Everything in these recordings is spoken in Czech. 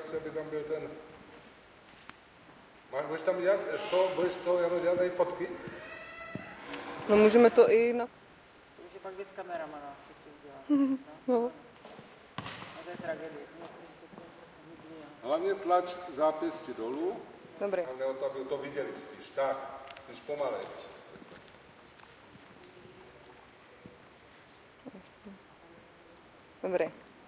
chci, aby tam byl ten... Budeš tam dělat, budeš z toho Jano dělat tady fotky? No můžeme to i na... To už je pak věc kameramana, co to udělá. No. A to je tragédie. Hlavně tlač zápěstí dolů. Dobrý. A ne o to, aby to viděli spíš. Tak, spíš pomalej. Dobrý.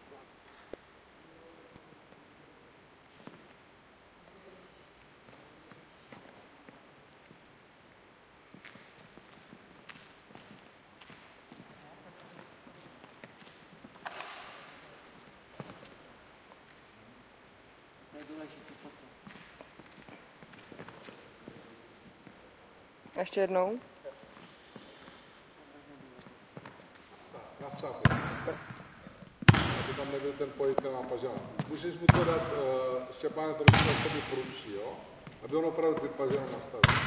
Ještě jednou. Nastav. Aby tam nebyl ten pojitel na pažana. Můžeš mu to dát, Štěpáne, trošku jakoby prudší, jo? Aby on opravdu ty pažana nastavil.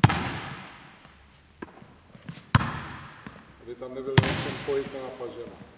Aby tam nebyl ten pojitel na pažana.